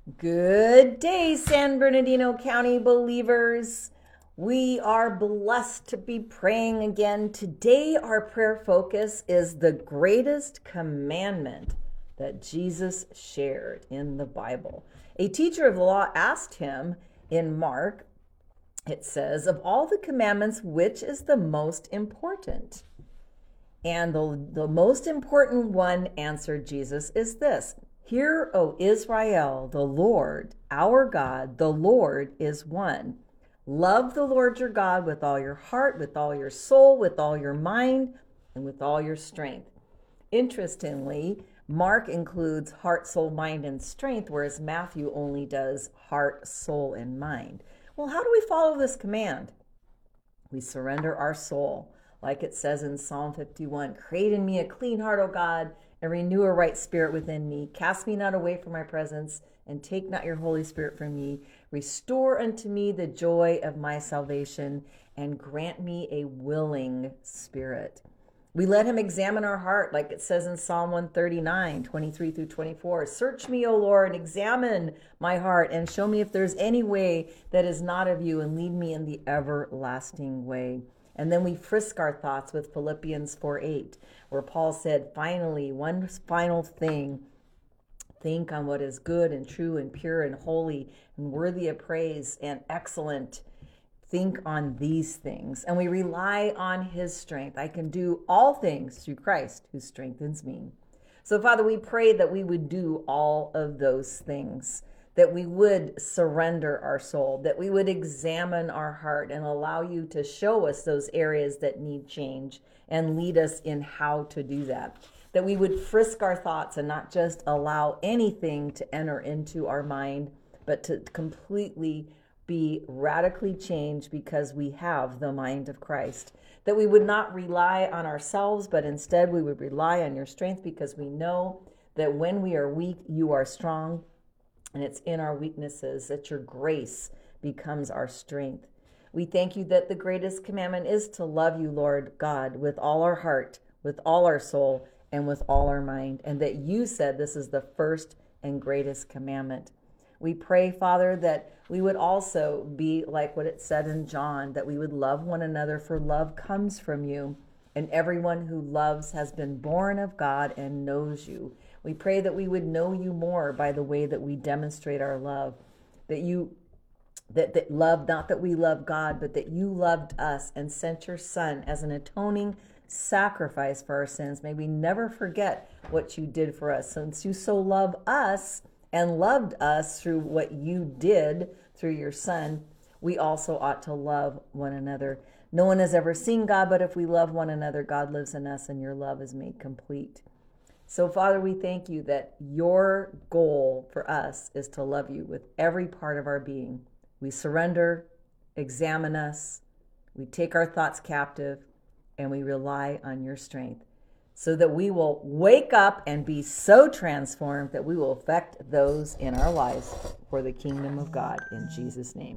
Good day, San Bernardino County believers. We are blessed to be praying again. Today, our prayer focus is the greatest commandment that Jesus shared in the Bible. A teacher of the law asked him in Mark, it says, of all the commandments, which is the most important? And the most important one, answered Jesus, is this. Hear, O Israel, the Lord, our God, the Lord is one. Love the Lord your God with all your heart, with all your soul, with all your mind, and with all your strength. Interestingly, Mark includes heart, soul, mind, and strength, whereas Matthew only does heart, soul, and mind. Well, how do we follow this command? We surrender our soul. Like it says in Psalm 51, create in me a clean heart, O God, and renew a right spirit within me. Cast me not away from my presence, and take not your Holy Spirit from me. Restore unto me the joy of my salvation, and grant me a willing spirit. We let him examine our heart, like it says in Psalm 139, 23 through 24. Search me, O Lord, examine my heart, and show me if there's any way that is not of you, and lead me in the everlasting way. And then we frisk our thoughts with Philippians 4:8, where Paul said, finally, one final thing, think on what is good and true and pure and holy and worthy of praise and excellent. Think on these things. And we rely on his strength. I can do all things through Christ who strengthens me. So, Father, we pray that we would do all of those things, that we would surrender our soul, that we would examine our heart and allow you to show us those areas that need change and lead us in how to do that. That we would frisk our thoughts and not just allow anything to enter into our mind, but to completely be radically changed because we have the mind of Christ. That we would not rely on ourselves, but instead we would rely on your strength, because we know that when we are weak, you are strong. And it's in our weaknesses that your grace becomes our strength. We thank you that the greatest commandment is to love you, Lord God, with all our heart, with all our soul, and with all our mind. And that you said this is the first and greatest commandment. We pray, Father, that we would also be like what it said in John, that we would love one another, for love comes from you. And everyone who loves has been born of God and knows you. We pray that we would know you more by the way that we demonstrate our love. That love, not that we love God, but that you loved us and sent your Son as an atoning sacrifice for our sins. May we never forget what you did for us. Since you so love us and loved us through what you did through your Son, we also ought to love one another. No one has ever seen God, but if we love one another, God lives in us and your love is made complete. So, Father, we thank you that your goal for us is to love you with every part of our being. We surrender, examine us, we take our thoughts captive, and we rely on your strength so that we will wake up and be so transformed that we will affect those in our lives for the kingdom of God. In Jesus' name.